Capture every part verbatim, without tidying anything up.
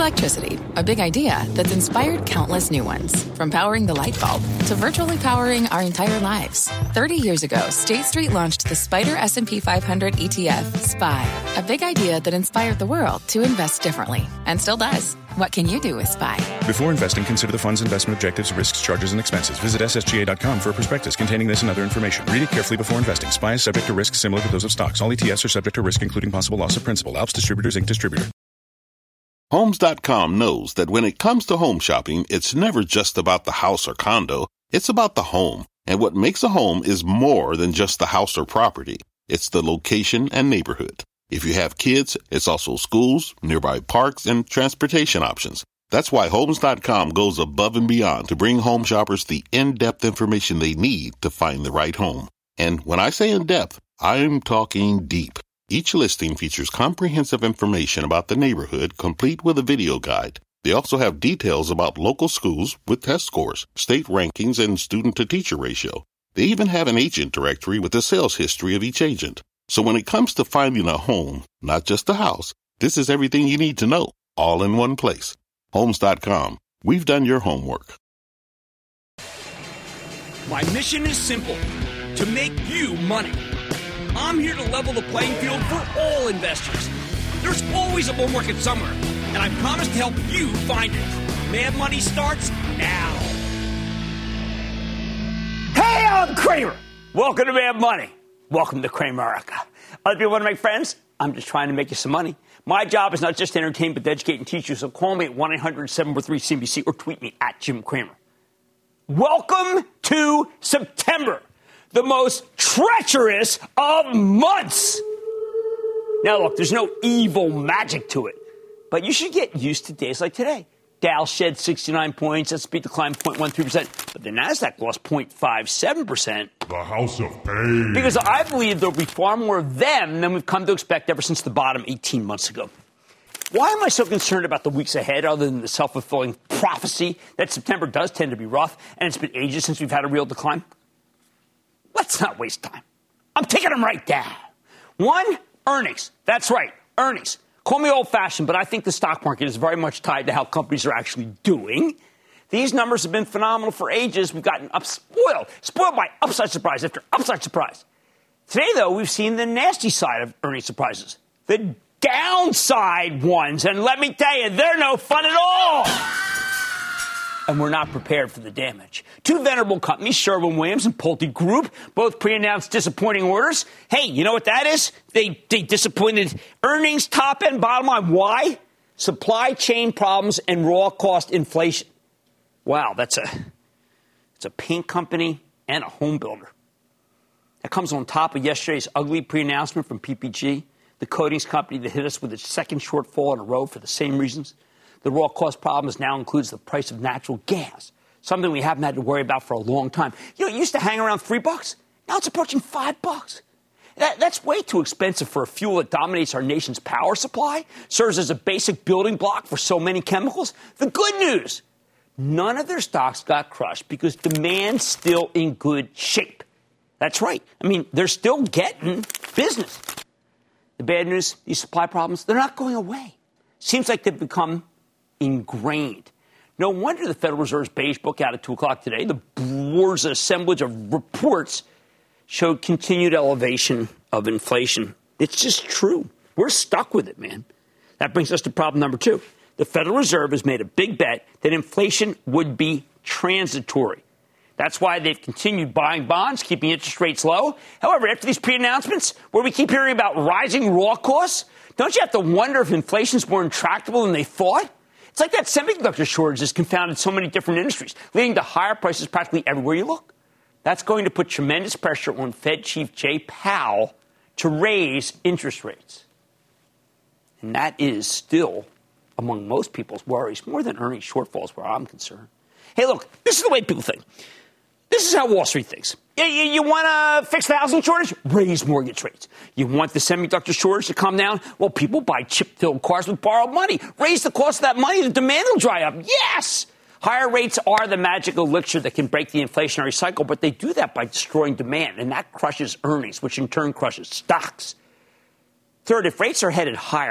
electricity, a big idea that's inspired countless new ones. From powering the light bulb to virtually powering our entire lives. thirty years ago, State Street launched the Spider S and P five hundred E T F, S P Y, a big idea that inspired the world to invest differently, and still does. What can you do with S P Y? Before investing, consider the fund's investment objectives, risks, charges, and expenses. Visit S S G A dot com for a prospectus containing this and other information. Read it carefully before investing. S P Y is subject to risks similar to those of stocks. All E T Fs are subject to risk, including possible loss of principal. Alps Distributors, Incorporated Distributor. Homes dot com knows that when it comes to home shopping, it's never just about the house or condo. It's about the home. And what makes a home is more than just the house or property. It's the location and neighborhood. If you have kids, it's also schools, nearby parks, and transportation options. That's why Homes dot com goes above and beyond to bring home shoppers the in-depth information they need to find the right home. And when I say in-depth, I'm talking deep. Each listing features comprehensive information about the neighborhood, complete with a video guide. They also have details about local schools with test scores, state rankings, and student-to-teacher ratio. They even have an agent directory with the sales history of each agent. So when it comes to finding a home, not just a house, this is everything you need to know, all in one place. Homes dot com. We've done your homework. My mission is simple, to make you money. I'm here to level the playing field for all investors. There's always a bull market somewhere, and I promise to help you find it. Mad Money starts now. Hey, I'm Cramer. Welcome to Mad Money. Welcome to Cramerica. Other people want to make friends? I'm just trying to make you some money. My job is not just to entertain, but to educate and teach you. So call me at one eight hundred seven four three C N B C or tweet me at Jim Cramer. Welcome to September, the most treacherous of months. Now, look, there's no evil magic to it, but you should get used to days like today. Dow shed sixty-nine points, S and P declined zero point one three percent, but the Nasdaq lost zero point five seven percent. The house of pain. Because I believe there'll be far more of them than we've come to expect ever since the bottom eighteen months ago. Why am I so concerned about the weeks ahead other than the self-fulfilling prophecy that September does tend to be rough and it's been ages since we've had a real decline? Let's not waste time. I'm taking them right down. One, earnings. That's right, earnings. Call me old-fashioned, but I think the stock market is very much tied to how companies are actually doing. These numbers have been phenomenal for ages. We've gotten up spoiled, spoiled by upside surprise after upside surprise. Today, though, we've seen the nasty side of earnings surprises, the downside ones. And let me tell you, they're no fun at all. And we're not prepared for the damage. Two venerable companies, Sherwin-Williams and Pulte Group, both pre-announced disappointing orders. Hey, you know what that is? They, they disappointed earnings, top and bottom line. Why? Supply chain problems and raw cost inflation. Wow, that's a, it's a paint company and a home builder. That comes on top of yesterday's ugly pre-announcement from P P G, the coatings company that hit us with its second shortfall in a row for the same reasons. The raw cost problems now includes the price of natural gas, something we haven't had to worry about for a long time. You know, it used to hang around three bucks. Now it's approaching five bucks. That, that's way too expensive for a fuel that dominates our nation's power supply, serves as a basic building block for so many chemicals. The good news, none of their stocks got crushed because demand's still in good shape. That's right. I mean, they're still getting business. The bad news, these supply problems, they're not going away. Seems like they've become ingrained. No wonder the Federal Reserve's beige book out at two o'clock today, the board's assemblage of reports, showed continued elevation of inflation. It's just true. We're stuck with it, man. That brings us to problem number two. The Federal Reserve has made a big bet that inflation would be transitory. That's why they've continued buying bonds, keeping interest rates low. However, after these pre-announcements, where we keep hearing about rising raw costs, don't you have to wonder if inflation's more intractable than they thought? It's like that semiconductor shortage has confounded so many different industries, leading to higher prices practically everywhere you look. That's going to put tremendous pressure on Fed Chief Jay Powell to raise interest rates. And that is still among most people's worries, more than earnings shortfalls where I'm concerned. Hey, look, this is the way people think. This is how Wall Street thinks. You, you, you want to fix the housing shortage? Raise mortgage rates. You want the semiconductor shortage to come down? Well, people buy chip-filled cars with borrowed money. Raise the cost of that money, the demand will dry up. Yes! Higher rates are the magic elixir that can break the inflationary cycle, but they do that by destroying demand, and that crushes earnings, which in turn crushes stocks. Third, if rates are headed higher,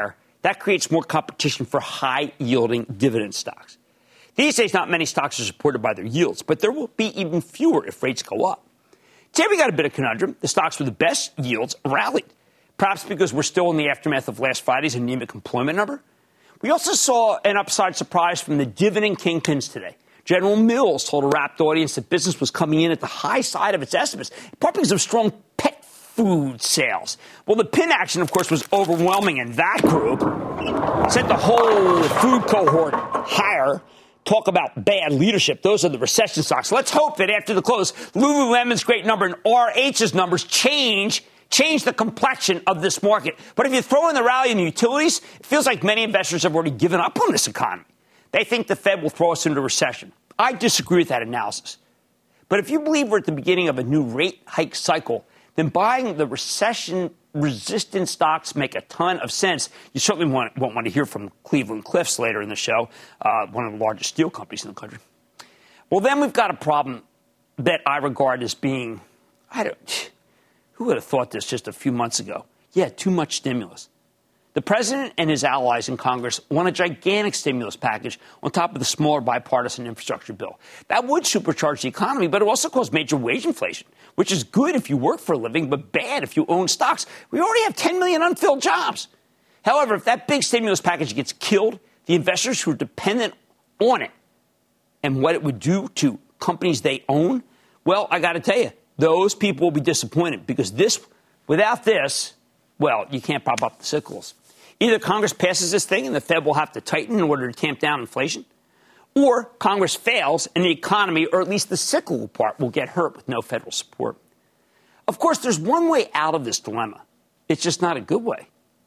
That creates more competition for high-yielding dividend stocks. These days, not many stocks are supported by their yields, but there will be even fewer if rates go up. Today, we got a bit of conundrum. The stocks with the best yields rallied, perhaps because we're still in the aftermath of last Friday's anemic employment number. We also saw an upside surprise from the dividend kingpins today. General Mills told a rapt audience that business was coming in at the high side of its estimates, partly because of strong pet food sales. Well, the pin action, of course, was overwhelming in that group. Sent the whole food cohort higher. Talk about bad leadership. Those are the recession stocks. Let's hope that after the close, Lululemon's great number and R H's numbers change, change the complexion of this market. But if you throw in the rally in the utilities, it feels like many investors have already given up on this economy. They think the Fed will throw us into recession. I disagree with that analysis. But if you believe we're at the beginning of a new rate hike cycle, then buying the recession-resistant stocks make a ton of sense. You certainly want, won't want to hear from Cleveland-Cliffs later in the show, uh, one of the largest steel companies in the country. Well, then we've got a problem that I regard as being, I don't, who would have thought this just a few months ago? Yeah, too much stimulus. The president and his allies in Congress want a gigantic stimulus package on top of the smaller bipartisan infrastructure bill. That would supercharge the economy, but it also cause major wage inflation, which is good if you work for a living, but bad if you own stocks. We already have ten million unfilled jobs. However, if that big stimulus package gets killed, the investors who are dependent on it and what it would do to companies they own, well, I got to tell you, those people will be disappointed because this, without this, well, you can't prop up the cyclicals. Either Congress passes this thing and the Fed will have to tighten in order to tamp down inflation, or Congress fails and the economy, or at least the cyclical part, will get hurt with no federal support. Of course, there's one way out of this dilemma. It's just not a good way.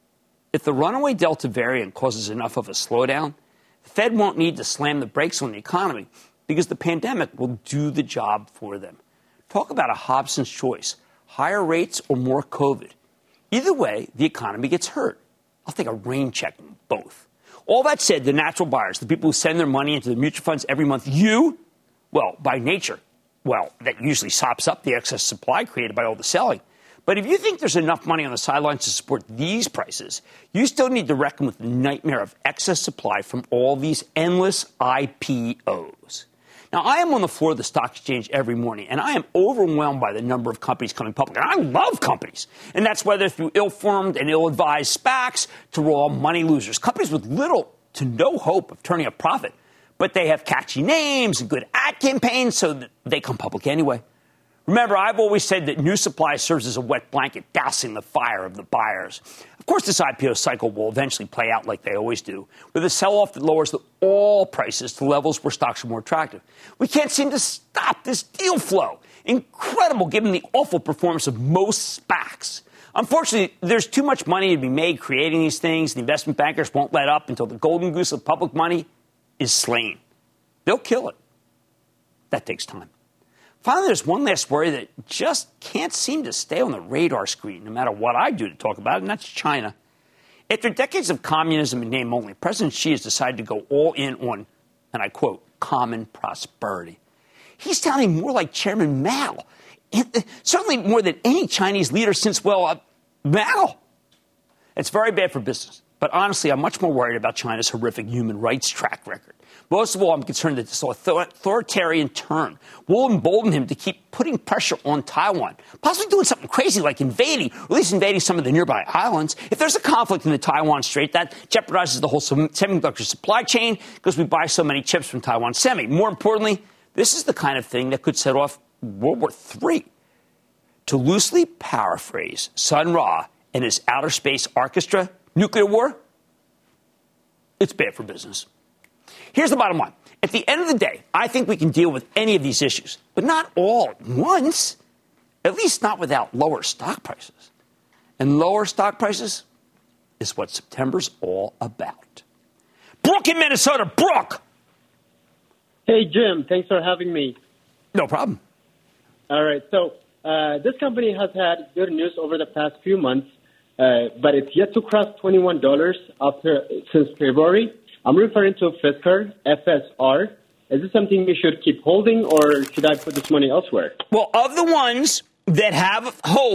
If the runaway Delta variant causes enough of a slowdown, the Fed won't need to slam the brakes on the economy because the pandemic will do the job for them. Talk about a Hobson's choice, higher rates or more COVID. Either way, the economy gets hurt. I'll take a rain check on both. All that said, the natural buyers, the people who send their money into the mutual funds every month, you, well, by nature, well, that usually sops up the excess supply created by all the selling. But if you think there's enough money on the sidelines to support these prices, you still need to reckon with the nightmare of excess supply from all these endless I P Os. Now, I am on the floor of the stock exchange every morning, and I am overwhelmed by the number of companies coming public. And I love companies. And that's whether through ill-formed and ill-advised SPACs to raw money losers. Companies with little to no hope of turning a profit. But they have catchy names and good ad campaigns, so that they come public anyway. Remember, I've always said that new supply serves as a wet blanket, dousing the fire of the buyers. Of course, this I P O cycle will eventually play out like they always do, with a sell-off that lowers the, all prices to levels where stocks are more attractive. We can't seem to stop this deal flow. Incredible, given the awful performance of most SPACs. Unfortunately, there's too much money to be made creating these things. The investment bankers won't let up until the golden goose of public money is slain. They'll kill it. That takes time. Finally, there's one last worry that just can't seem to stay on the radar screen, no matter what I do to talk about it, and that's China. After decades of communism in name only, President Xi has decided to go all in on, and I quote, common prosperity. He's sounding more like Chairman Mao, and certainly more than any Chinese leader since, well, uh, Mao. It's very bad for business. But honestly, I'm much more worried about China's horrific human rights track record. Most of all, I'm concerned that this authoritarian turn will embolden him to keep putting pressure on Taiwan, possibly doing something crazy like invading, or at least invading some of the nearby islands. If there's a conflict in the Taiwan Strait, that jeopardizes the whole semiconductor supply chain because we buy so many chips from Taiwan Semi. More importantly, this is the kind of thing that could set off World War Three. To loosely paraphrase Sun Ra and his outer space orchestra, nuclear war, it's bad for business. Here's the bottom line. At the end of the day, I think we can deal with any of these issues, but not all at once, at least not without lower stock prices. And lower stock prices is what September's all about. Brooke in Minnesota. Brooke! Hey, Jim. Thanks for having me. No problem. All right. So uh, this company has had good news over the past few months, uh, but it's yet to cross twenty-one dollars after since February. I'm referring to Fisker, F S R. Is this something you should keep holding, or should I put this money elsewhere? Well, of the ones that have hope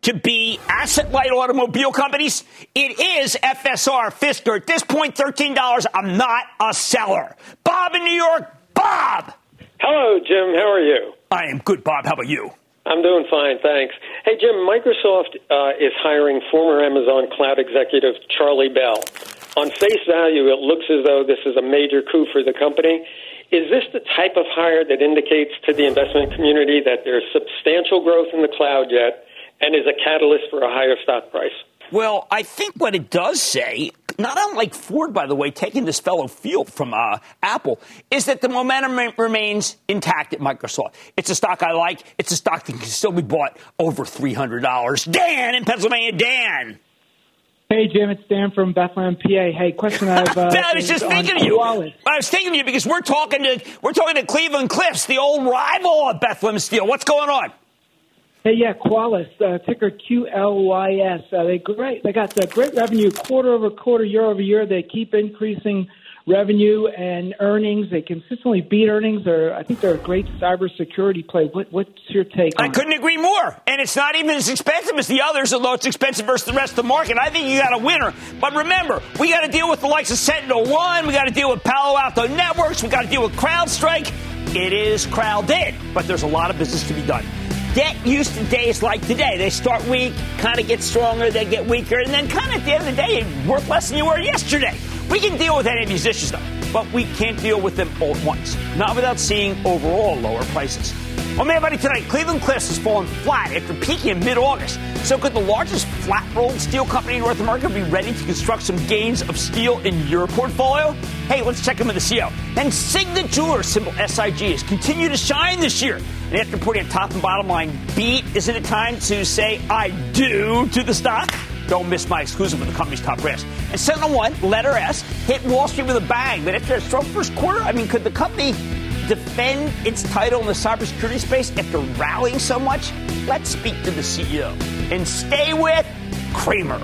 to be asset-light automobile companies? It is F S R, Fisker. At this point, thirteen dollars. I'm not a seller. Bob in New York. Bob! Hello, Jim. How are you? I am good, Bob. How about you? I'm doing fine, thanks. Hey, Jim, Microsoft uh, is hiring former Amazon cloud executive Charlie Bell. On face value, it looks as though this is a major coup for the company. Is this the type of hire that indicates to the investment community that there's substantial growth in the cloud yet and is a catalyst for a higher stock price? Well, I think what it does say, not unlike Ford, by the way, taking this fellow Field from uh, Apple, is that the momentum remains intact at Microsoft. It's a stock I like. It's a stock that can still be bought over three hundred dollars. Dan in Pennsylvania. Dan. Hey, Jim, it's Dan from Bethlehem, P A. Hey, question I have. Uh, I was just thinking of you. Qualys. I was thinking of you because we're talking to we're talking to Cleveland Cliffs, the old rival of Bethlehem Steel. What's going on? Hey, yeah, Qualys, uh, ticker Q L Y S. Uh, they great. They got the great revenue quarter over quarter, year over year. They keep increasing revenue and earnings. They consistently beat earnings. They're, I think they're a great cybersecurity play. What, what's your take on I couldn't it? agree more. And it's not even as expensive as the others, although it's expensive versus the rest of the market. I think you got a winner. But remember, we got to deal with the likes of Sentinel One. We got to deal with Palo Alto Networks. We got to deal with CrowdStrike. It is crowded, but there's a lot of business to be done. Get used to days like today. They start weak, kind of get stronger, they get weaker, and then kind of at the end of the day, worth less than you were yesterday. We can deal with any of these issues, though, but we can't deal with them all at once, not without seeing overall lower prices. On Man Money tonight, Cleveland Cliffs has fallen flat after peaking in mid-August. So could the largest flat-rolled steel company in North America be ready to construct some gains of steel in your portfolio? Hey, let's check in with the C E O. And Signet Jewelers, symbol S I G, has continued to shine this year. And after putting a top and bottom line beat, isn't it time to say I do to the stock? Don't miss my exclusive with the company's top brass. And Sentinel One, letter S, hit Wall Street with a bang. But after a strong first quarter, I mean, could the company defend its title in the cybersecurity space after rallying so much? Let's speak to the C E O. And stay with Cramer.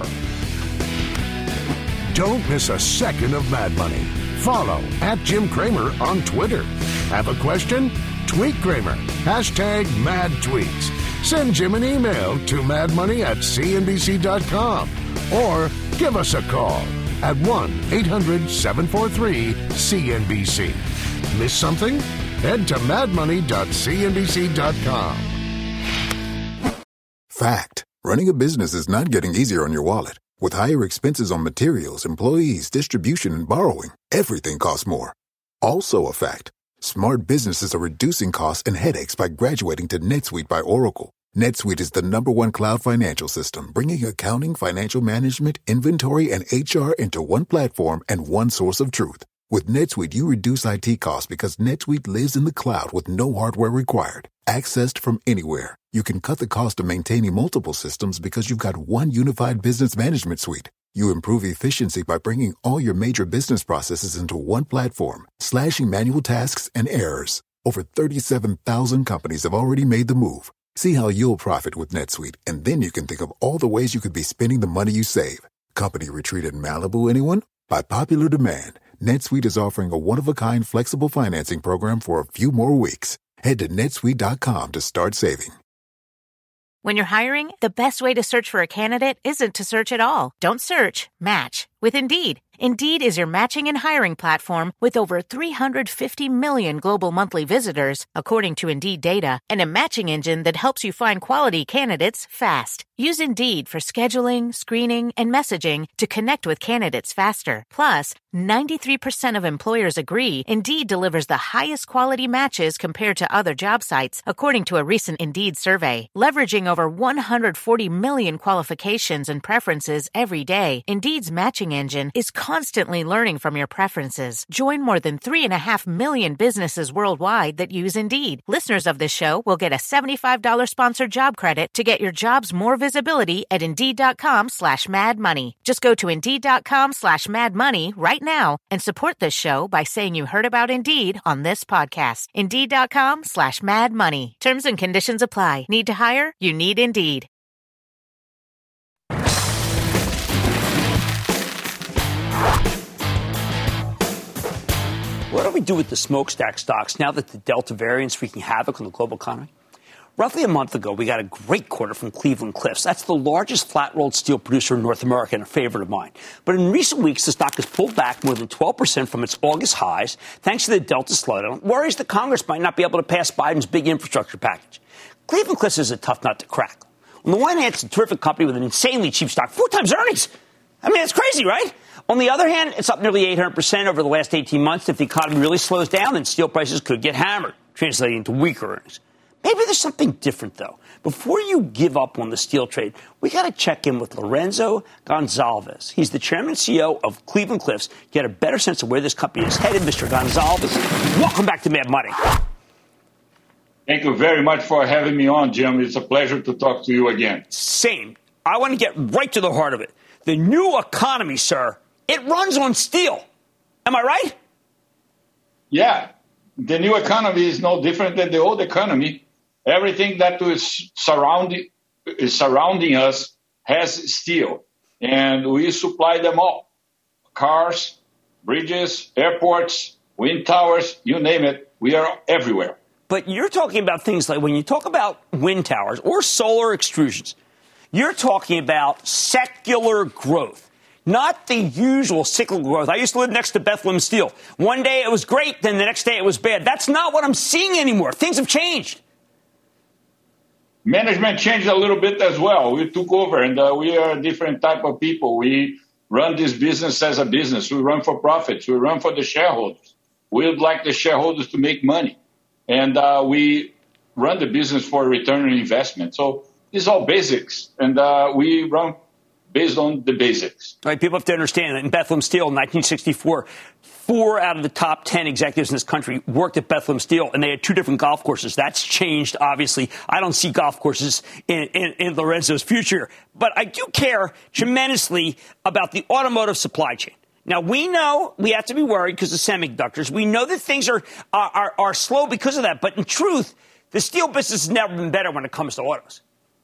Don't miss a second of Mad Money. Follow at Jim Cramer on Twitter. Have a question? Tweet Cramer. Hashtag Mad Tweets. Send Jim an email to madmoney at c n b c dot com or give us a call at one eight hundred seven four three C N B C. Miss something? Head to mad money dot c n b c dot com. Fact. Running a business is not getting easier on your wallet. With higher expenses on materials, employees, distribution, and borrowing, everything costs more. Also a fact. Smart businesses are reducing costs and headaches by graduating to NetSuite by Oracle. NetSuite is the number one cloud financial system, bringing accounting, financial management, inventory, and H R into one platform and one source of truth. With NetSuite, you reduce I T costs because NetSuite lives in the cloud with no hardware required. Accessed from anywhere. You can cut the cost of maintaining multiple systems because you've got one unified business management suite. You improve efficiency by bringing all your major business processes into one platform, slashing manual tasks and errors. Over thirty-seven thousand companies have already made the move. See how you'll profit with NetSuite, and then you can think of all the ways you could be spending the money you save. Company retreat in Malibu, anyone? By popular demand, NetSuite is offering a one-of-a-kind flexible financing program for a few more weeks. Head to netsuite dot com to start saving. When you're hiring, the best way to search for a candidate isn't to search at all. Don't search, match with Indeed. Indeed is your matching and hiring platform with over three hundred fifty million global monthly visitors, according to Indeed data, and a matching engine that helps you find quality candidates fast. Use Indeed for scheduling, screening, and messaging to connect with candidates faster. Plus, ninety-three percent of employers agree Indeed delivers the highest quality matches compared to other job sites, according to a recent Indeed survey. Leveraging over one hundred forty million qualifications and preferences every day, Indeed's matching engine is constantly learning from your preferences. Join more than three and a half million businesses worldwide that use Indeed. Listeners of this show will get a seventy-five dollars sponsored job credit to get your jobs more visibility at Indeed.com slash Mad Money. Just go to Indeed.com slash Mad Money right now and support this show by saying you heard about Indeed on this podcast. Indeed.com slash Mad Money. Terms and conditions apply. Need to hire? You need Indeed. What do we do with the smokestack stocks now that the Delta variant's wreaking havoc on the global economy? Roughly a month ago, we got a great quarter from Cleveland-Cliffs. That's the largest flat-rolled steel producer in North America and a favorite of mine. But in recent weeks, the stock has pulled back more than twelve percent from its August highs, thanks to the Delta slowdown. Worries that Congress might not be able to pass Biden's big infrastructure package. Cleveland-Cliffs is a tough nut to crack. On the one hand, it's a terrific company with an insanely cheap stock, four times earnings. I mean, it's crazy, right? On the other hand, it's up nearly eight hundred percent over the last eighteen months. If the economy really slows down, then steel prices could get hammered, translating into weaker earnings. Maybe there's something different, though. Before you give up on the steel trade, we got to check in with Lourenco Goncalves. He's the chairman and C E O of Cleveland-Cliffs. Get a better sense of where this company is headed. Mister Goncalves, welcome back to Mad Money. Thank you very much for having me on, Jim. It's a pleasure to talk to you again. Same. I want to get right to the heart of it. The new economy, sir, it runs on steel. Am I right? Yeah. The new economy is no different than the old economy. Everything that is surrounding, is surrounding us has steel, and we supply them all. Cars, bridges, airports, wind towers, you name it, we are everywhere. But you're talking about things like when you talk about wind towers or solar extrusions, you're talking about secular growth, not the usual cyclical growth. I used to live next to Bethlehem Steel. One day it was great, then the next day it was bad. That's not what I'm seeing anymore. Things have changed. Management changed a little bit as well. We took over, and uh, we are a different type of people. We run this business as a business. We run for profits. We run for the shareholders. We would like the shareholders to make money. And uh, we run the business for return on investment. So these are all basics, and uh, we run based on the basics. All right, people have to understand that in Bethlehem Steel in nineteen sixty-four, four out of the top ten executives in this country worked at Bethlehem Steel, and they had two different golf courses. That's changed, obviously. I don't see golf courses in, in, in Lourenco's future. But I do care tremendously about the automotive supply chain. Now, we know we have to be worried because of semiconductors. We know that things are, are, are, are slow because of that. But in truth, the steel business has never been better when it comes to autos.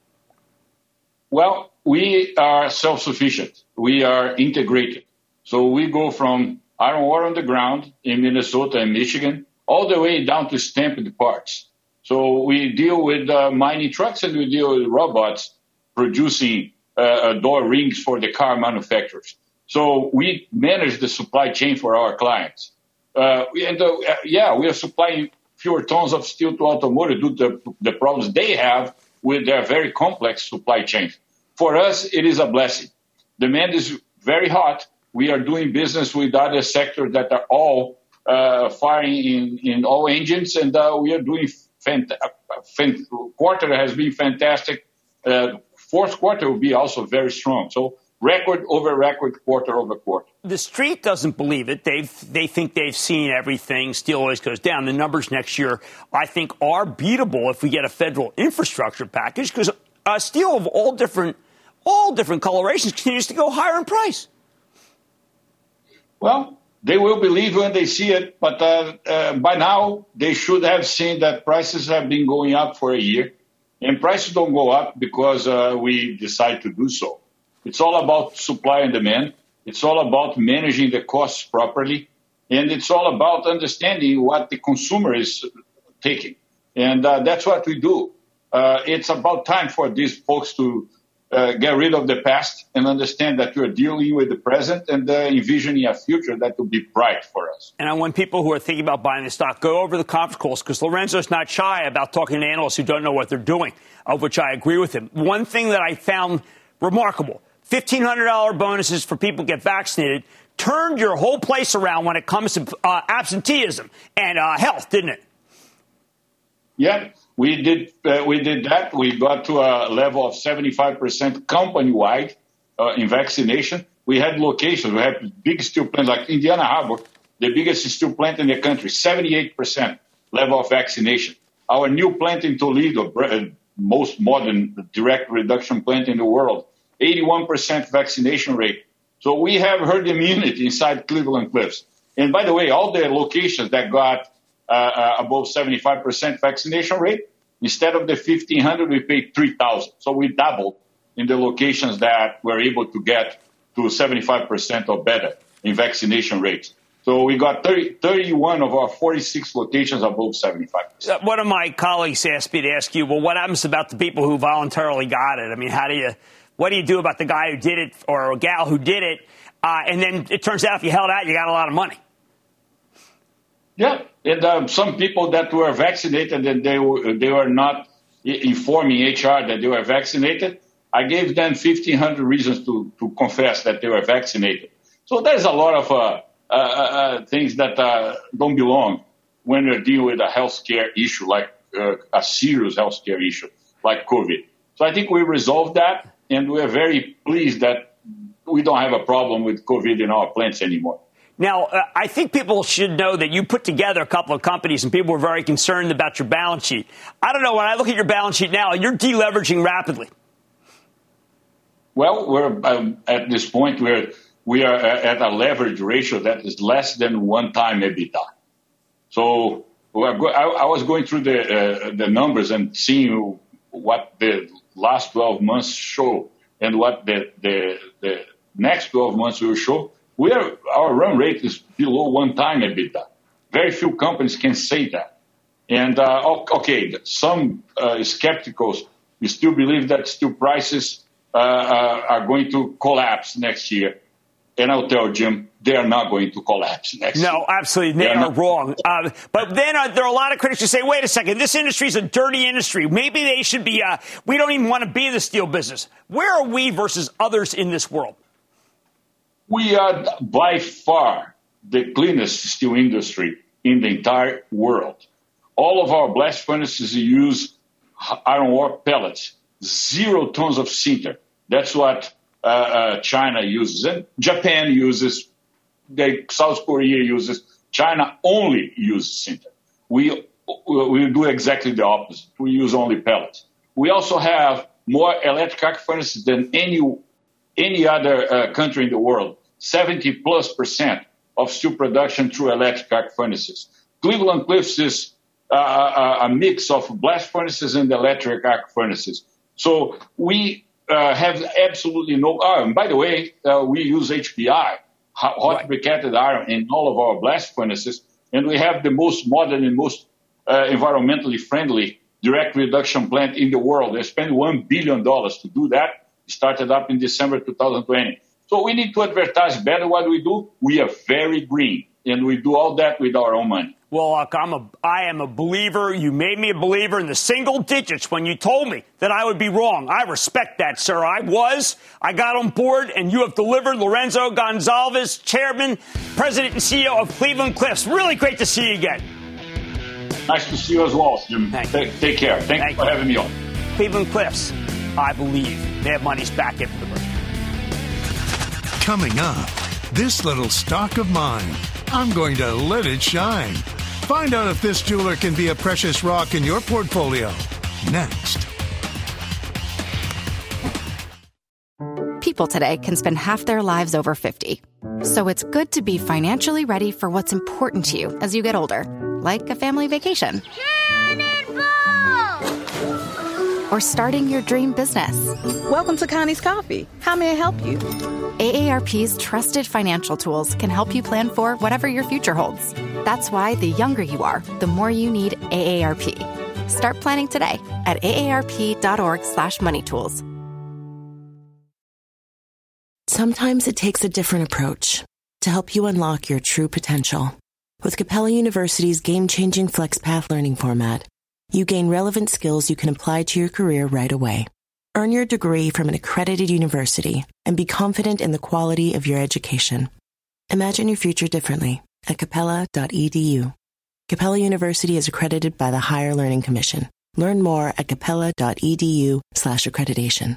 Well, we are self-sufficient. We are integrated. So we go from iron ore on the ground in Minnesota and Michigan all the way down to stamped parts. So we deal with uh, mining trucks, and we deal with robots producing uh, door rings for the car manufacturers. So we manage the supply chain for our clients. Uh, and uh, yeah, we are supplying fewer tons of steel to automotive due to the, the problems they have with their very complex supply chains. For us, it is a blessing. Demand is very hot. We are doing business with other sectors that are all uh, firing in, in all engines, and uh, we are doing fant- fant- quarter has been fantastic. Uh, fourth quarter will be also very strong. So record over record, quarter over quarter. The street doesn't believe it. They they think they've seen everything. Steel always goes down. The numbers next year, I think, are beatable if we get a federal infrastructure package, because uh, steel of all different all different colorations continues to go higher in price. Well, they will believe when they see it, but uh, uh, by now they should have seen that prices have been going up for a year, and prices don't go up because uh, we decide to do so. It's all about supply and demand. It's all about managing the costs properly, and it's all about understanding what the consumer is taking, and uh, that's what we do. Uh, it's about time for these folks to Uh, get rid of the past and understand that we're dealing with the present and uh, envisioning a future that will be bright for us. And I want people who are thinking about buying the stock, go over the conference calls, because Lourenco's not shy about talking to analysts who don't know what they're doing, of which I agree with him. One thing that I found remarkable, fifteen hundred dollars bonuses for people who get vaccinated, turned your whole place around when it comes to uh, absenteeism and uh, health, didn't it? Yeah. We did uh, we did that. We got to a level of seventy-five percent company-wide uh, in vaccination. We had locations. We had big steel plants like Indiana Harbor, the biggest steel plant in the country, seventy-eight percent level of vaccination. Our new plant in Toledo, most modern direct reduction plant in the world, eighty-one percent vaccination rate. So we have herd immunity inside Cleveland-Cliffs. And by the way, all the locations that got Uh, uh, above seventy-five percent vaccination rate, instead of the fifteen hundred, we paid three thousand. So we doubled in the locations that were able to get to seventy-five percent or better in vaccination rates. So we got thirty, thirty-one of our forty-six locations above seventy-five percent. Uh, one of my colleagues asked me to ask you, well, what happens about the people who voluntarily got it? I mean, how do you, what do you do about the guy who did it or a gal who did it? Uh, and then it turns out if you held out, you got a lot of money. Yeah, and um, some people that were vaccinated and they were, they were not informing H R that they were vaccinated, I gave them fifteen hundred reasons to, to confess that they were vaccinated. So there's a lot of uh, uh, uh, things that uh, don't belong when you're dealing with a healthcare issue, like uh, a serious healthcare issue like COVID. So I think we resolved that, and we're very pleased that we don't have a problem with COVID in our plants anymore. Now, uh, I think people should know that you put together a couple of companies and people were very concerned about your balance sheet. I don't know. When I look at your balance sheet now, you're deleveraging rapidly. Well, we're um, at this point where we are at a leverage ratio that is less than one time EBITDA. So we're go- I, I was going through the uh, the numbers and seeing what the last twelve months show and what the, the, the next twelve months will show. We are, our run rate is below one time EBITDA. Very few companies can say that. And, uh, okay, some uh, skepticals we still believe that steel prices uh, uh, are going to collapse next year. And I'll tell Jim, they are not going to collapse next no, year. No, absolutely. They, they are, are wrong. Uh, but then uh, there are a lot of critics who say, wait a second, this industry is a dirty industry. Maybe they should be, uh, we don't even want to be in the steel business. Where are we versus others in this world? We are by far the cleanest steel industry in the entire world. All of our blast furnaces use iron ore pellets, zero tons of sinter. That's what uh, uh, China uses, and Japan uses, they, South Korea uses. China only uses sinter. We we do exactly the opposite. We use only pellets. We also have more electric arc furnaces than any any other uh, country in the world. seventy plus percent of steel production through electric arc furnaces. Cleveland-Cliffs is uh, a, a mix of blast furnaces and electric arc furnaces. So we uh, have absolutely no. Oh, and by the way, uh, we use H B I, hot right. briquetted iron, in all of our blast furnaces, and we have the most modern and most uh, environmentally friendly direct reduction plant in the world. They spent one billion dollars to do that. It started up in December two thousand twenty. So we need to advertise better what we do. We are very green, and we do all that with our own money. Well, look, I'm a, I am a believer. You made me a believer in the single digits when you told me that I would be wrong. I respect that, sir. I was. I got on board, and you have delivered. Lorenzo Gonzalez, Chairman, President, and C E O of Cleveland-Cliffs. Really great to see you again. Nice to see you as well, Jim. Thank take, you. take care. Thank, Thank you for you. having me on. Cleveland-Cliffs, I believe. They have money's back after the break. Coming up, this little stock of mine, I'm going to let it shine. Find out if this jeweler can be a precious rock in your portfolio. Next. People today can spend half their lives over fifty. So it's good to be financially ready for what's important to you as you get older, like a family vacation. Or starting your dream business. Welcome to Connie's Coffee. How may I help you? A A R P's trusted financial tools can help you plan for whatever your future holds. That's why the younger you are, the more you need A A R P. Start planning today at aarp.org slash money tools. Sometimes it takes a different approach to help you unlock your true potential. With Capella University's game-changing FlexPath learning format, you gain relevant skills you can apply to your career right away. Earn your degree from an accredited university and be confident in the quality of your education. Imagine your future differently at capella dot e d u. Capella University is accredited by the Higher Learning Commission. Learn more at capella dot e d u slash accreditation.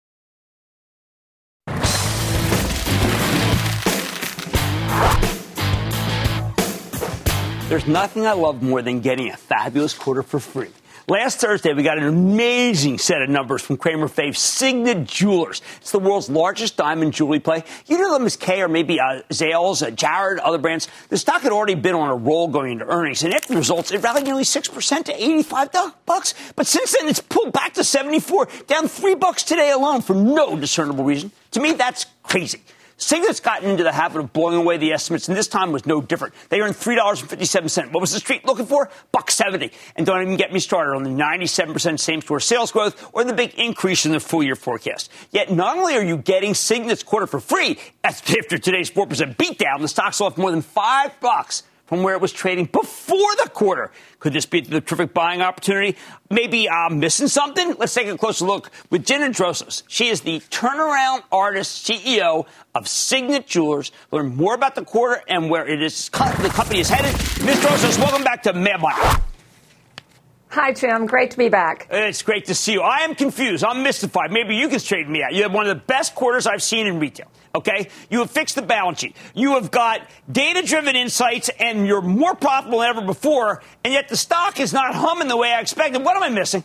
There's nothing I love more than getting a fabulous quarter for free. Last Thursday, we got an amazing set of numbers from Kramer Fave Signet Jewelers. It's the world's largest diamond jewelry play. You know them as Kay or maybe uh, Zales, uh, Jared, other brands. The stock had already been on a roll going into earnings, and after the results, it rallied nearly six percent to eighty-five bucks. But since then, it's pulled back to seventy-four, down three bucks today alone for no discernible reason. To me, that's crazy. Signet's gotten into the habit of blowing away the estimates, and this time was no different. They earned three dollars and fifty-seven cents. What was the street looking for? buck seventy. And don't even get me started on the ninety-seven percent same-store sales growth or the big increase in the full-year forecast. Yet not only are you getting Signet's quarter for free, after today's four percent beatdown, the stock's off more than five bucks from where it was trading before the quarter. Could this be the terrific buying opportunity? Maybe I'm missing something? Let's take a closer look with Gina Drosos. She is the turnaround artist C E O of Signet Jewelers. Learn more about the quarter and where it is the company is headed. Miz Drosos, welcome back to Mad Money. Hi, Jim. Great to be back. It's great to see you. I am confused. I'm mystified. Maybe you can straighten me out. You have one of the best quarters I've seen in retail. Okay? You have fixed the balance sheet. You have got data-driven insights, and you're more profitable than ever before, and yet the stock is not humming the way I expected. What am I missing?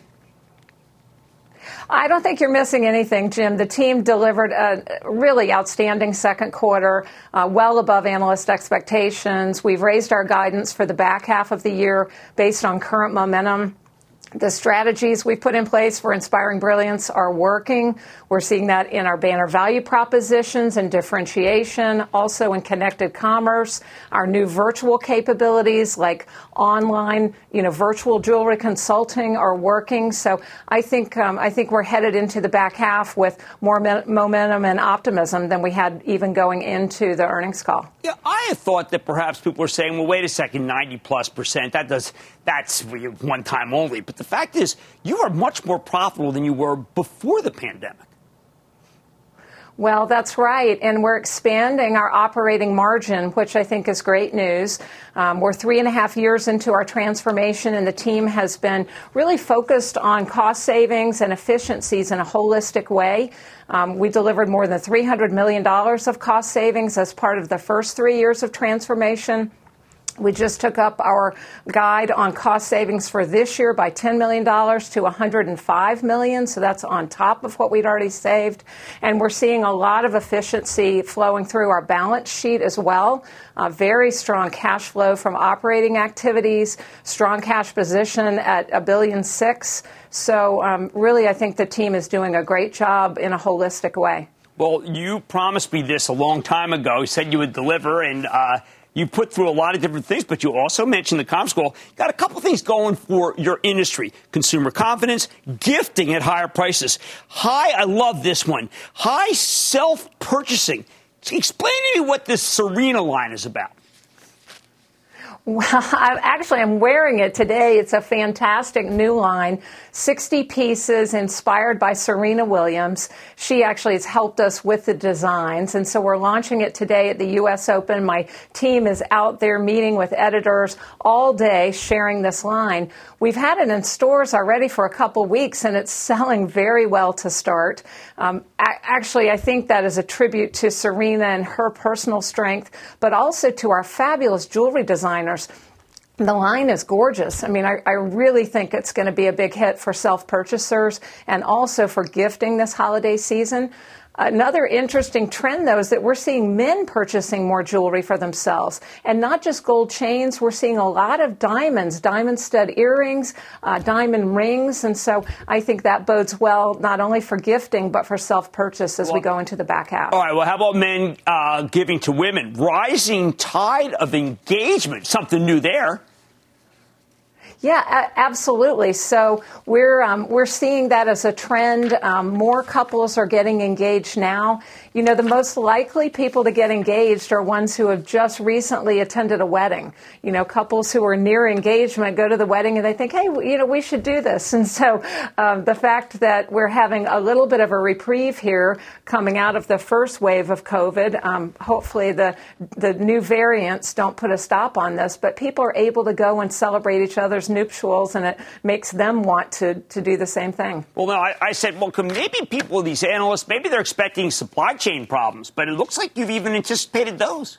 I don't think you're missing anything, Jim. The team delivered a really outstanding second quarter, uh, well above analyst expectations. We've raised our guidance for the back half of the year based on current momentum. The strategies we put in place for Inspiring Brilliance are working. We're seeing that in our banner value propositions and differentiation, also in connected commerce. Our new virtual capabilities like online, you know, virtual jewelry consulting are working. So I think um, I think we're headed into the back half with more me- momentum and optimism than we had even going into the earnings call. Yeah, I had thought that perhaps people were saying, well, wait a second, ninety plus percent, that does, that's one time only. But the fact is, you are much more profitable than you were before the pandemic. Well, that's right. And we're expanding our operating margin, which I think is great news. Um, we're three and a half years into our transformation, and the team has been really focused on cost savings and efficiencies in a holistic way. Um, we delivered more than three hundred million dollars of cost savings as part of the first three years of transformation. We just took up our guide on cost savings for this year by ten million dollars to one hundred five million dollars. So that's on top of what we'd already saved. And we're seeing a lot of efficiency flowing through our balance sheet as well. Uh, very strong cash flow from operating activities, strong cash position at a billion six. So um, really, I think the team is doing a great job in a holistic way. Well, you promised me this a long time ago. You said you would deliver, and uh you put through a lot of different things, but you also mentioned the comms call. Got a couple things going for your industry. Consumer confidence, gifting at higher prices. High, I love this one. High self-purchasing. Explain to me what this Serena line is about. Well, I actually am wearing it today. It's a fantastic new line, sixty pieces inspired by Serena Williams. She actually has helped us with the designs, and so we're launching it today at the U S Open. My team is out there meeting with editors all day, sharing this line. We've had it in stores already for a couple weeks, and it's selling very well to start. Um, actually, I think that is a tribute to Serena and her personal strength, but also to our fabulous jewelry designers. The line is gorgeous. I mean, I, I really think it's going to be a big hit for self-purchasers and also for gifting this holiday season. Another interesting trend, though, is that we're seeing men purchasing more jewelry for themselves. And not just gold chains. We're seeing a lot of diamonds, diamond stud earrings, uh, diamond rings. And so I think that bodes well not only for gifting, but for self-purchase as well, we go into the back half. All right. Well, how about men uh, giving to women? Rising tide of engagement. Something new there. Yeah, a- absolutely. So we're um, we're seeing that as a trend. Um, more couples are getting engaged now. You know, the most likely people to get engaged are ones who have just recently attended a wedding. You know, couples who are near engagement go to the wedding and they think, hey, you know, we should do this. And so um, the fact that we're having a little bit of a reprieve here coming out of the first wave of COVID, um, hopefully the the new variants don't put a stop on this, but people are able to go and celebrate each other's nuptials, and it makes them want to, to do the same thing. Well, no, I, I said, well, maybe people, these analysts, maybe they're expecting supply chain problems, but it looks like you've even anticipated those.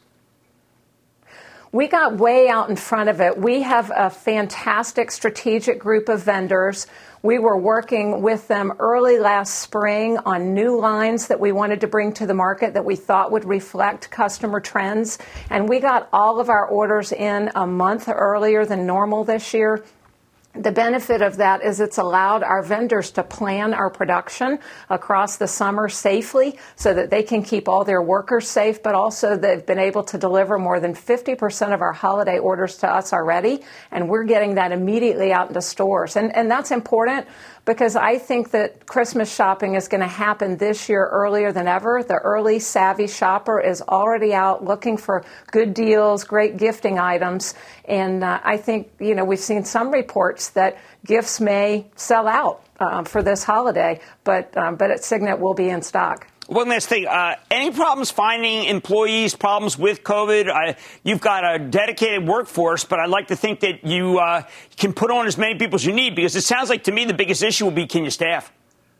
We got way out in front of it. We have a fantastic strategic group of vendors. We were working with them early last spring on new lines that we wanted to bring to the market that we thought would reflect customer trends. And we got all of our orders in a month earlier than normal this year. The benefit of that is it's allowed our vendors to plan our production across the summer safely so that they can keep all their workers safe, but also they've been able to deliver more than fifty percent of our holiday orders to us already, and we're getting that immediately out into stores. And, and that's important because I think that Christmas shopping is going to happen this year earlier than ever. The early savvy shopper is already out looking for good deals, great gifting items. And uh, I think, you know, we've seen some reports that gifts may sell out uh, for this holiday, but um, but at Signet will be in stock. One last thing. Uh, any problems finding employees, problems with COVID? I, you've got a dedicated workforce, but I'd like to think that you uh, can put on as many people as you need, because it sounds like to me the biggest issue will be, can you staff?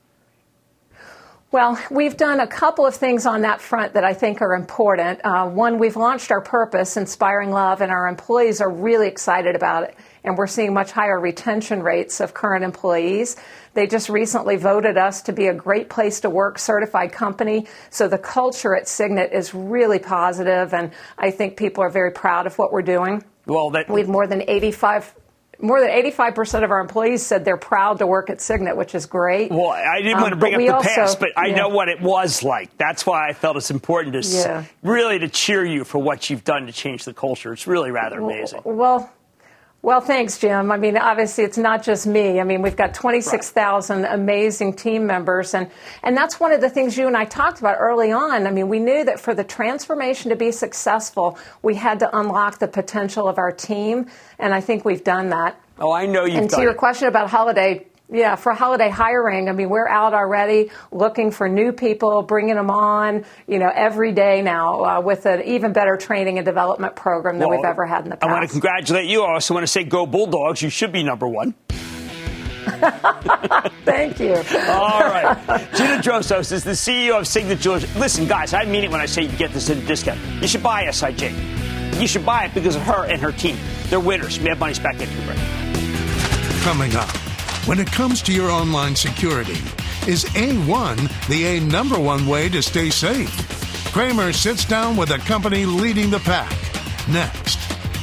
Well, we've done a couple of things on that front that I think are important. Uh, one, we've launched our purpose, Inspiring Love, and our employees are really excited about it. And we're seeing much higher retention rates of current employees. They just recently voted us to be a great place to work certified company. So the culture at Signet is really positive, and I think people are very proud of what we're doing. Well, that- we have more than eighty-five More than eighty-five percent of our employees said they're proud to work at Signet, which is great. Well, I didn't um, want to bring up the also, past, but I yeah. know what it was like. That's why I felt it's important to yeah. s- really to cheer you for what you've done to change the culture. It's really rather amazing. Well, well, thanks, Jim. I mean, obviously, it's not just me. I mean, we've got twenty-six thousand right. amazing team members. And, and that's one of the things you and I talked about early on. I mean, we knew that for the transformation to be successful, we had to unlock the potential of our team. And I think we've done that. Oh, I know you've done it. And to your question about holiday, yeah, for holiday hiring, I mean, we're out already looking for new people, bringing them on, you know, every day now uh, with an even better training and development program than well, we've ever had in the past. I want to congratulate you. I also want to say go Bulldogs. You should be number one. Thank you. All right. Gina Drosos is the C E O of Signet Jewelers. Listen, guys, I mean it when I say you get this at a discount. You should buy S I J. You should buy it because of her and her team. They're winners. Mad Money's back into the break. Coming up, when it comes to your online security, is A one the A number one way to stay safe? Cramer sits down with a company leading the pack. Next.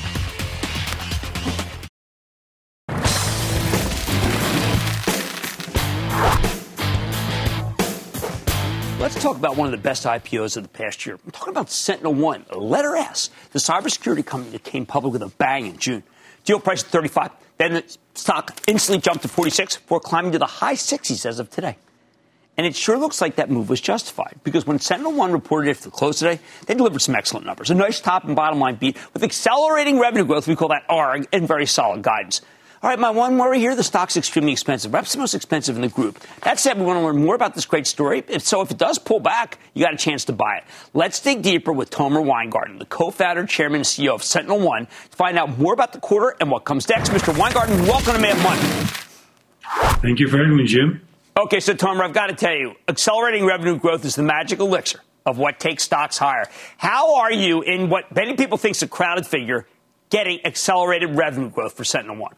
Let's talk about one of the best I P Os of the past year. I'm talking about Sentinel One, letter S, the cybersecurity company that came public with a bang in June. Deal price at thirty-five. Then the stock instantly jumped to forty-six before climbing to the high sixties as of today. And it sure looks like that move was justified, because when Sentinel One reported after the close today, they delivered some excellent numbers. A nice top and bottom line beat with accelerating revenue growth, we call that A R G, and very solid guidance. All right, my one worry here, the stock's extremely expensive. Perhaps the most expensive in the group. That said, we want to learn more about this great story. If so, if it does pull back, you got a chance to buy it. Let's dig deeper with Tomer Weingarten, the co-founder, chairman, and C E O of Sentinel One, to find out more about the quarter and what comes next. Mister Weingarten, welcome to Mad Money. Thank you for having me, Jim. Okay, so Tomer, I've got to tell you, accelerating revenue growth is the magic elixir of what takes stocks higher. How are you, in what many people think is a crowded figure, getting accelerated revenue growth for Sentinel One?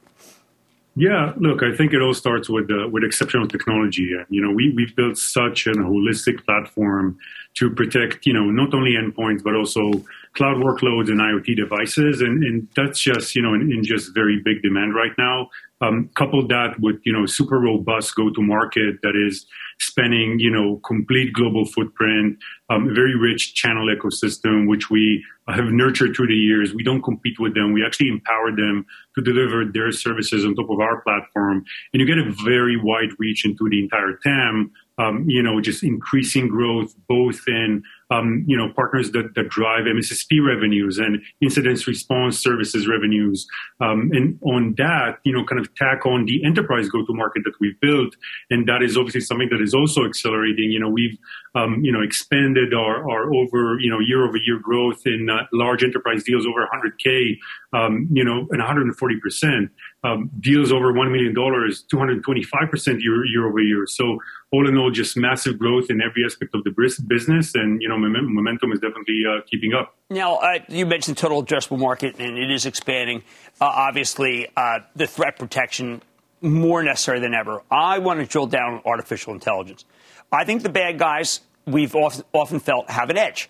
Yeah, look, I think it all starts with uh, with exceptional technology. And, you know, we, we've built such a holistic platform to protect, you know, not only endpoints, but also cloud workloads and IoT devices. And, and that's just, you know, in, in just very big demand right now. Um, couple that with, you know, super robust go-to-market that is spanning, you know, complete global footprint, um, a very rich channel ecosystem, which we have nurtured through the years. We don't compete with them. We actually empower them to deliver their services on top of our platform. And you get a very wide reach into the entire T A M, um, you know, just increasing growth both in, um, you know, partners that, that drive M S S P revenues and incident response services revenues. Um, and on that, you know, kind of tack on the enterprise go-to-market that we've built. And that is obviously something that is also accelerating. You know, we've, um, you know, expanded our, our over, you know, year-over-year growth in uh, large enterprise deals over one hundred K, um, you know, and one hundred forty percent. Um, deals over one million dollars, two hundred twenty-five percent year, year over year. So all in all, just massive growth in every aspect of the business. And, you know, momentum is definitely uh, keeping up. Now, uh, you mentioned total addressable market, and it is expanding. Uh, obviously, uh, the threat protection more necessary than ever. I want to drill down on artificial intelligence. I think the bad guys, we've often, often felt, have an edge.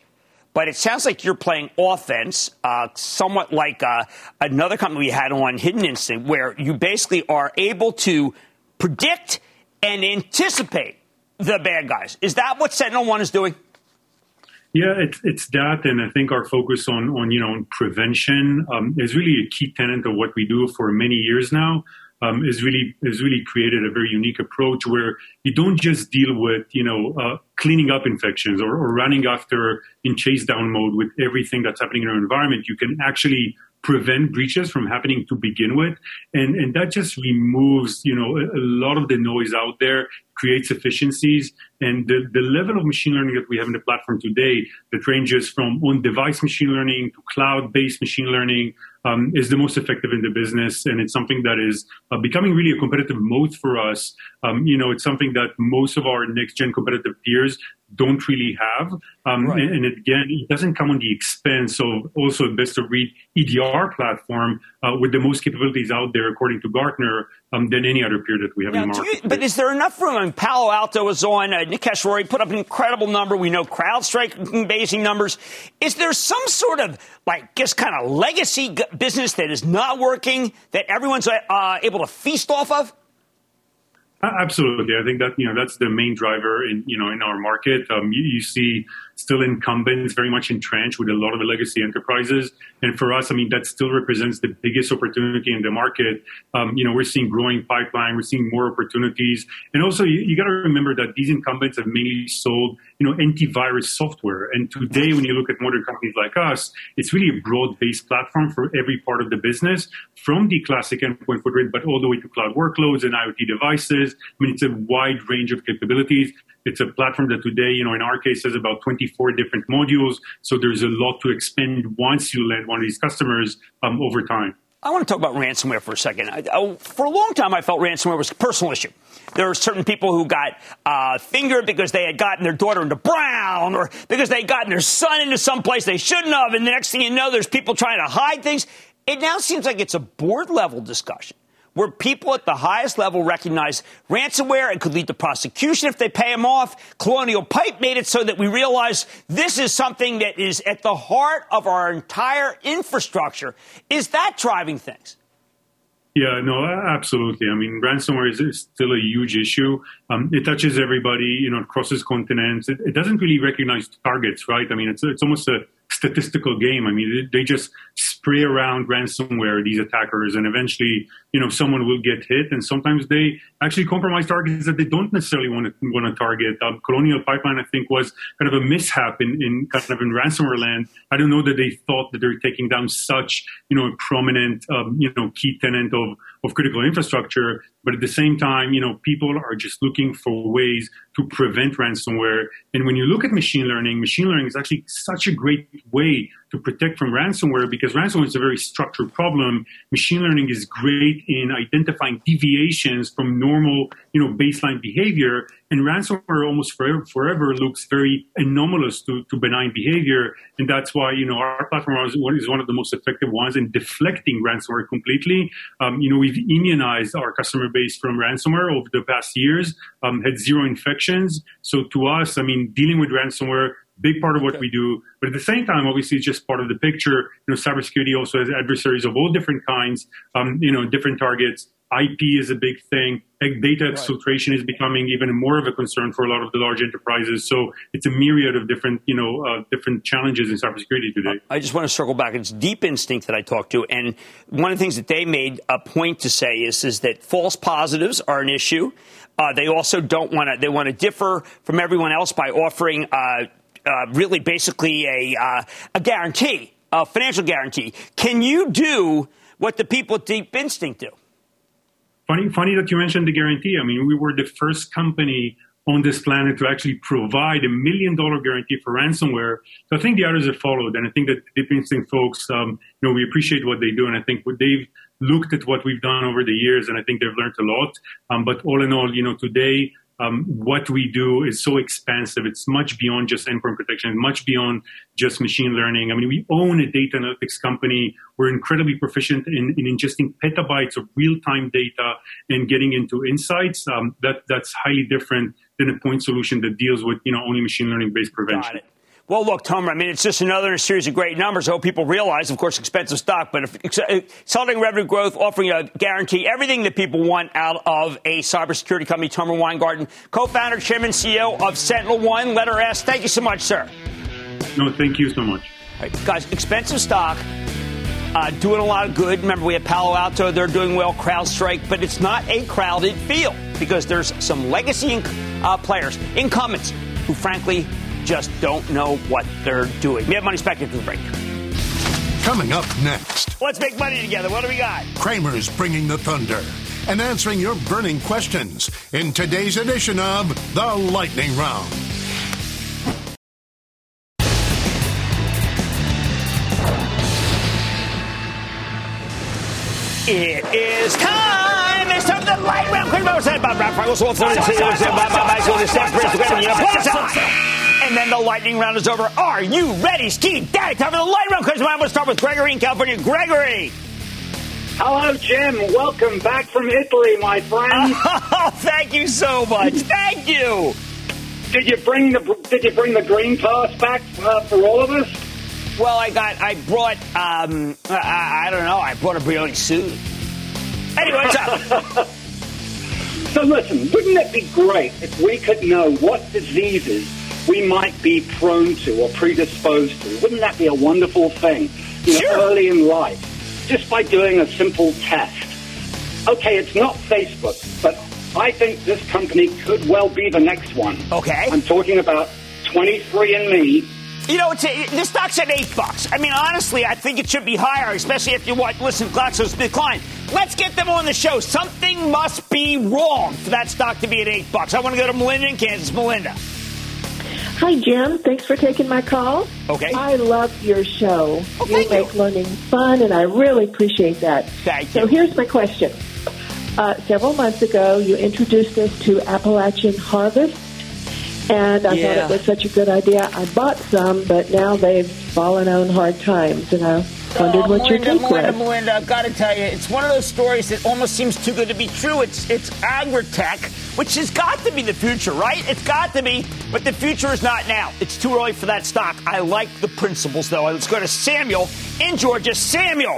but it sounds like you're playing offense, uh, somewhat like uh, another company we had on, Hidden Instinct, where you basically are able to predict and anticipate the bad guys. Is that what Sentinel One is doing? Yeah, it's it's that, and I think our focus on on you know on prevention um, is really a key tenet of what we do for many years now. Um, is really is really created a very unique approach where you don't just deal with you know uh, cleaning up infections or, or running after in chase down mode with everything that's happening in our environment. You can actually prevent breaches from happening to begin with, and and that just removes you know a, a lot of the noise out there, creates efficiencies, and the the level of machine learning that we have in the platform today that ranges from on-device machine learning to cloud-based machine learning um, is the most effective in the business, and it's something that is uh, becoming really a competitive moat for us. Um, you know, it's something that most of our next-gen competitive peers don't really have. Um, right. and, and again, it doesn't come on the expense of also a best-of-breed E D R platform uh, with the most capabilities out there, according to Gartner, um, than any other peer that we have now, in the market. You, but is there enough room? I mean, Palo Alto was on. Uh, Nikesh Rory put up an incredible number. We know CrowdStrike amazing numbers. Is there some sort of, like, just kind of legacy g- business that is not working that everyone's uh, able to feast off of? Absolutely. I think that, you know, that's the main driver in, you know, in our market. Um, you, you see still incumbents very much entrenched with a lot of the legacy enterprises. And for us, I mean, that still represents the biggest opportunity in the market. Um, you know, we're seeing growing pipeline. We're seeing more opportunities. And also, you, you got to remember that these incumbents have mainly sold, you know, antivirus software. And today, when you look at modern companies like us, it's really a broad-based platform for every part of the business, from the classic endpoint footprint, but all the way to cloud workloads and IoT devices. I mean, it's a wide range of capabilities. It's a platform that today, you know, in our case, has about twenty-four different modules. So there's a lot to expand once you land one of these customers um, over time. I want to talk about ransomware for a second. I, I, for a long time, I felt ransomware was a personal issue. There were certain people who got uh, fingered because they had gotten their daughter into Brown, or because they had gotten their son into some place they shouldn't have. And the next thing you know, there's people trying to hide things. It now seems like it's a board-level discussion, where people at the highest level recognize ransomware and could lead to prosecution if they pay them off. Colonial Pipe made it so that we realize this is something that is at the heart of our entire infrastructure. Is that driving things? Yeah, no, absolutely. I mean, ransomware is, is still a huge issue. Um, it touches everybody, you know, it crosses continents. It, it doesn't really recognize targets, right? I mean, it's it's almost a statistical game. I mean, they just spray around ransomware, these attackers, and eventually, you know, someone will get hit. And sometimes they actually compromise targets that they don't necessarily want to want to target. Um, Colonial Pipeline, I think, was kind of a mishap in, in kind of in ransomware land. I don't know that they thought that they're taking down such, you know, a prominent, um, you know, key tenant of, of critical infrastructure. But at the same time, you know, people are just looking for ways to prevent ransomware. And when you look at machine learning, machine learning is actually such a great way to protect from ransomware, because ransomware is a very structured problem. Machine learning is great in identifying deviations from normal, you know, baseline behavior. And ransomware almost forever, forever looks very anomalous to, to benign behavior. And that's why, you know, our platform is one of the most effective ones in deflecting ransomware completely. Um, you know, we've immunized our customer base from ransomware over the past years, um, had zero infections. So to us, I mean, dealing with ransomware, big part of what we do. But at the same time, obviously, it's just part of the picture. You know, cybersecurity also has adversaries of all different kinds, um, you know, different targets. I P is a big thing. Data exfiltration is becoming even more of a concern for a lot of the large enterprises. So it's a myriad of different, you know, uh, different challenges in cybersecurity today. I just want to circle back. It's Deep Instinct that I talked to. And one of the things that they made a point to say is, is that false positives are an issue. Uh, they also don't want to, they want to differ from everyone else by offering uh, uh, really basically a, uh, a guarantee, a financial guarantee. Can you do what the people at Deep Instinct do? Funny, funny that you mentioned the guarantee. I mean, we were the first company on this planet to actually provide a million dollar guarantee for ransomware. So I think the others have followed. And I think that Deep Instinct folks, um, you know, we appreciate what they do. And I think they've looked at what we've done over the years, and I think they've learned a lot. Um, but all in all, you know, today, Um, what we do is so expansive. It's much beyond just endpoint protection, much beyond just machine learning. I mean, we own a data analytics company. We're incredibly proficient in, in ingesting petabytes of real-time data and getting into insights. Um, that that's highly different than a point solution that deals with, you know, only machine learning-based prevention. Got it. Well, look, Tom, I mean, it's just another in a series of great numbers. I hope people realize, of course, expensive stock, but if, accelerating revenue growth, offering a guarantee, everything that people want out of a cybersecurity company. Tomer Weingarten, co-founder, chairman, C E O of Sentinel One, letter S. Thank you so much, sir. No, thank you so much. All right, guys, expensive stock, uh, doing a lot of good. Remember, we have Palo Alto. They're doing well, CrowdStrike, but it's not a crowded field because there's some legacy uh, players, incumbents, who, frankly, just don't know what they're doing. We have money back into the break. Coming up next. Let's make money together. What do we got? Cramer's bringing the thunder and answering your burning questions in today's edition of The Lightning Round. It is time. It's time for the Lightning Round. And then the lightning round is over. Are you ready, Steve? Daddy, time for the lightning round. Because I'm going to start with Gregory in California. Gregory. Hello, Jim. Welcome back from Italy, my friend. Oh, thank you so much. Thank you. Did you bring the Did you bring the green pass back uh, for all of us? Well, I got. I brought. Um, I, I don't know. I brought a Brioni suit. Anyway, what's up? So listen, wouldn't it be great if we could know what diseases we might be prone to or predisposed to? Wouldn't that be a wonderful thing? You know, sure. Early in life, just by doing a simple test. Okay, it's not Facebook, but I think this company could well be the next one. Okay. I'm talking about twenty-three and me. You know, it's a, this stock's at eight bucks. I mean, honestly, I think it should be higher, especially if you want. Listen, GlaxoSmithKline. Let's get them on the show. Something must be wrong for that stock to be at eight bucks. I want to go to Melinda in Kansas. Melinda. Hi, Jim. Thanks for taking my call. Okay. I love your show. Oh, you make you. learning fun, and I really appreciate that. Thank so you. here's my question. Uh, several months ago, you introduced us to Appalachian Harvest, and I yeah. thought it was such a good idea. I bought some, but now they've fallen on hard times, and I wondered oh, what Melinda, your take Melinda, was. Melinda, I've got to tell you, it's one of those stories that almost seems too good to be true. It's it's agri-tech, which has got to be the future, right? It's got to be, but the future is not now. It's too early for that stock. I like the principles, though. Let's go to Samuel in Georgia. Samuel.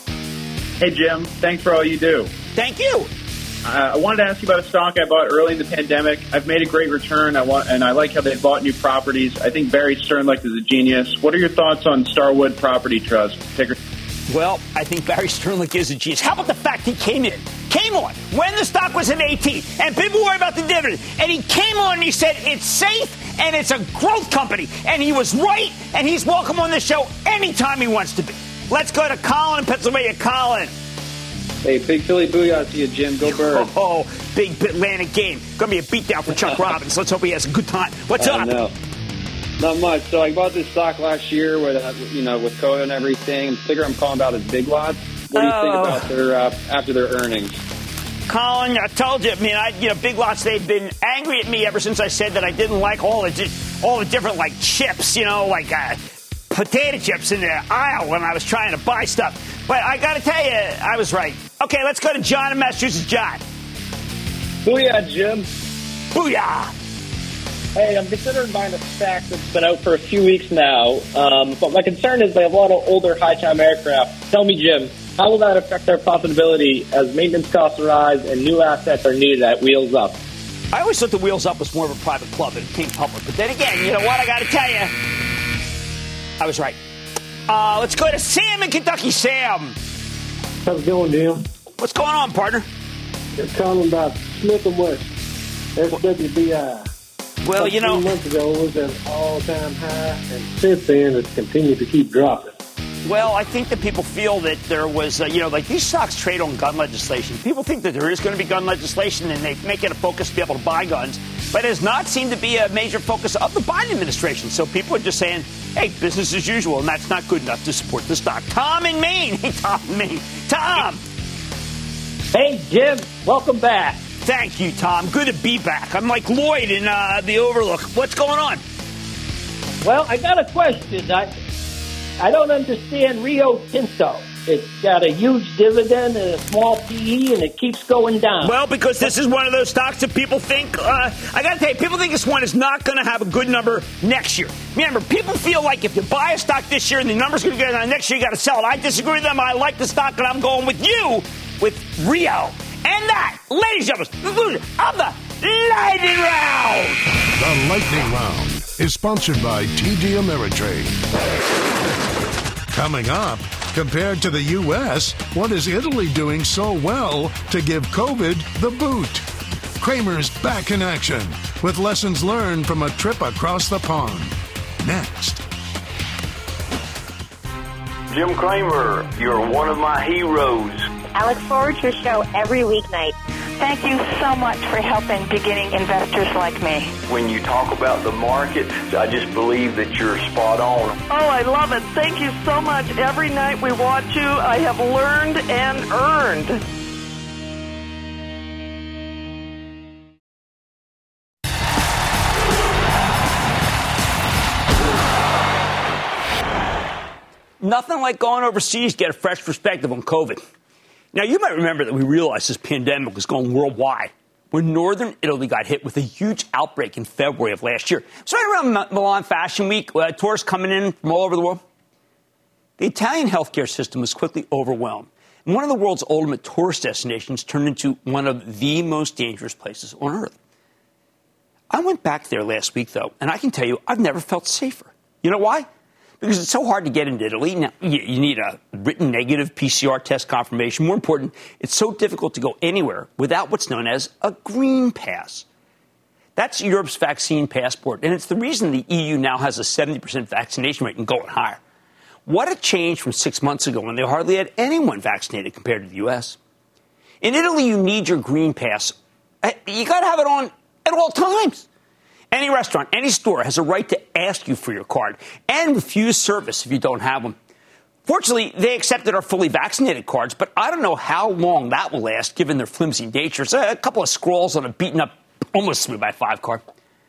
Hey, Jim. Thanks for all you do. Thank you. Uh, I wanted to ask you about a stock I bought early in the pandemic. I've made a great return, I want, and I like how they bought new properties. I think Barry Sternlicht is a genius. What are your thoughts on Starwood Property Trust? Ticker. Well, I think Barry Sternlicht is a genius. How about the fact he came in, came on, when the stock was at eighteen, and people worry about the dividend, and he came on and he said it's safe and it's a growth company, and he was right, and he's welcome on the show anytime he wants to be. Let's go to Colin in Pennsylvania. Colin. Hey, big Philly booyah to you, Jim. Go Birds. Oh, big Atlantic game. Going to be a beatdown for Chuck Robbins. Let's hope he has a good time. What's I up? know. Not much. So I bought this stock last year with, uh, you know, with Coda and everything. The figure I'm calling about is Big Lots. What do you oh. think about their uh, after their earnings? Colin, I told you. I mean, I, you know, Big Lots. They've been angry at me ever since I said that I didn't like all the all the different like chips. You know, like uh, potato chips in the aisle when I was trying to buy stuff. But I got to tell you, I was right. Okay, let's go to John in Massachusetts. John. Booyah, Jim. Booyah. Hey, I'm considering buying a stack that's been out for a few weeks now. Um, but my concern is they have a lot of older high-time aircraft. Tell me, Jim, how will that affect their profitability as maintenance costs rise and new assets are needed at Wheels Up? I always thought the Wheels Up was more of a private club than it came public. But then again, you know what? I got to tell you, I was right. Uh, let's go to Sam in Kentucky. Sam. How's it going, Jim? What's going on, partner? You're calling about Smith and Wesson, S W B I. Well, About you know, three months ago it was at an all-time high, and since then it's continued to keep dropping. Well, I think that people feel that there was, uh, you know, like these stocks trade on gun legislation. People think that there is going to be gun legislation, and they make it a focus to be able to buy guns. But it has not seemed to be a major focus of the Biden administration. So people are just saying, hey, business as usual, and that's not good enough to support the stock. Tom in Maine. Hey, Tom in Maine. Tom. Hey, Jim. Welcome back. Thank you, Tom. Good to be back. I'm like Lloyd in uh, the Overlook. What's going on? Well, I got a question. I, I don't understand Rio Tinto. It's got a huge dividend and a small P E, and it keeps going down. Well, because this is one of those stocks that people think, uh, I got to tell you, people think this one is not going to have a good number next year. Remember, people feel like if you buy a stock this year and the number's going to go down next year, you got to sell it. I disagree with them. I like the stock, and I'm going with you with Rio. And that, ladies and gentlemen, the conclusion of the Lightning Round. The Lightning Round is sponsored by T D Ameritrade. Coming up, compared to the U S, what is Italy doing so well to give COVID the boot? Cramer's back in action with lessons learned from a trip across the pond. Next. Jim Cramer, you're one of my heroes. I look forward to your show every weeknight. Thank you so much for helping beginning investors like me. When you talk about the market, I just believe that you're spot on. Oh, I love it. Thank you so much. Every night we watch you, I have learned and earned. Nothing like going overseas to get a fresh perspective on COVID. Now, you might remember that we realized this pandemic was going worldwide when northern Italy got hit with a huge outbreak in February of last year. So right around Milan Fashion Week, uh, tourists coming in from all over the world. The Italian healthcare system was quickly overwhelmed. And one of the world's ultimate tourist destinations turned into one of the most dangerous places on earth. I went back there last week, though, and I can tell you I've never felt safer. You know why? Because it's so hard to get into Italy. Now, you, you need a written negative P C R test confirmation. More important, it's so difficult to go anywhere without what's known as a green pass. That's Europe's vaccine passport, and it's the reason the E U now has a seventy percent vaccination rate and going higher. What a change from six months ago when they hardly had anyone vaccinated compared to the U S. In Italy, you need your green pass. You got to have it on at all times. Any restaurant, any store has a right to ask you for your card and refuse service if you don't have one. Fortunately, they accepted our fully vaccinated cards, but I don't know how long that will last given their flimsy natures. A couple of scrolls on a beaten-up, almost three by five card.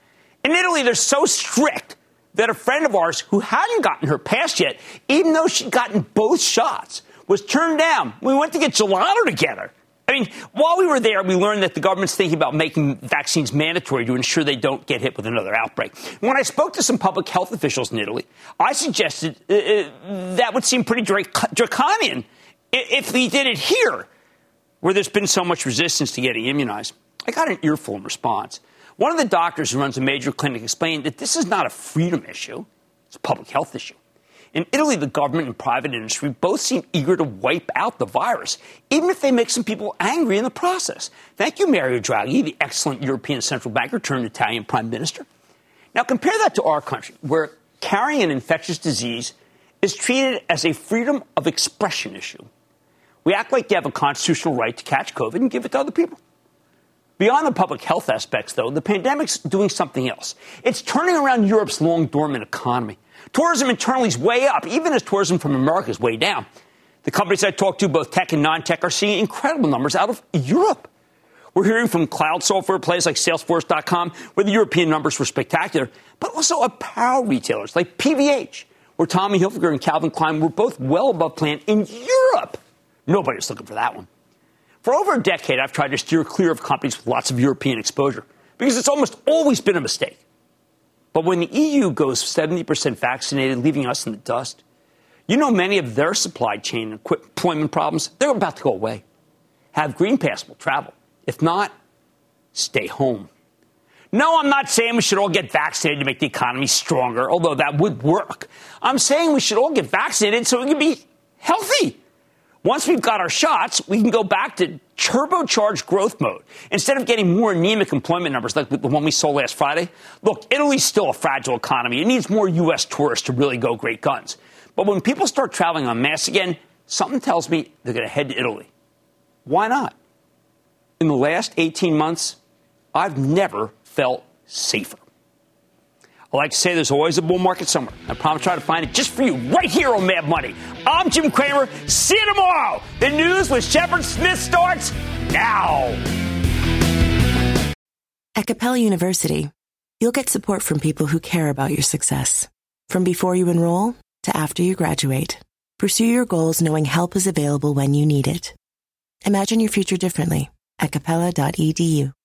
In Italy, they're so strict that a friend of ours who hadn't gotten her pass yet, even though she'd gotten both shots, was turned down. We went to get gelato together. I mean, while we were there, we learned that the government's thinking about making vaccines mandatory to ensure they don't get hit with another outbreak. When I spoke to some public health officials in Italy, I suggested uh, that would seem pretty drac- draconian if they did it here, where there's been so much resistance to getting immunized. I got an earful in response. One of the doctors who runs a major clinic explained that this is not a freedom issue, it's a public health issue. In Italy, the government and private industry both seem eager to wipe out the virus, even if they make some people angry in the process. Thank you, Mario Draghi, the excellent European central banker turned Italian prime minister. Now, compare that to our country, where carrying an infectious disease is treated as a freedom of expression issue. We act like you have a constitutional right to catch COVID and give it to other people. Beyond the public health aspects, though, the pandemic's doing something else. It's turning around Europe's long-dormant economy. Tourism internally is way up, even as tourism from America is way down. The companies I talk to, both tech and non-tech, are seeing incredible numbers out of Europe. We're hearing from cloud software players like Salesforce dot com, where the European numbers were spectacular, but also apparel retailers like P V H, where Tommy Hilfiger and Calvin Klein were both well above plan in Europe. Nobody's looking for that one. For over a decade, I've tried to steer clear of companies with lots of European exposure, because it's almost always been a mistake. But when the E U goes seventy percent vaccinated, leaving us in the dust, you know many of their supply chain and employment problems, they're about to go away. Have Green Pass will travel. If not, stay home. No, I'm not saying we should all get vaccinated to make the economy stronger, although that would work. I'm saying we should all get vaccinated so we can be healthy. Once we've got our shots, we can go back to turbocharged growth mode. Instead of getting more anemic employment numbers like the one we saw last Friday, look, Italy's still a fragile economy. It needs more U S tourists to really go great guns. But when people start traveling en masse again, something tells me they're going to head to Italy. Why not? In the last eighteen months, I've never felt safer. I like to say there's always a bull market somewhere. I promise to try to find it just for you right here on Mad Money. I'm Jim Cramer. See you tomorrow. The news with Shepard Smith starts now. At Capella University, you'll get support from people who care about your success. From before you enroll to after you graduate, Pursue your goals knowing help is available when you need it. Imagine your future differently at capella dot e d u.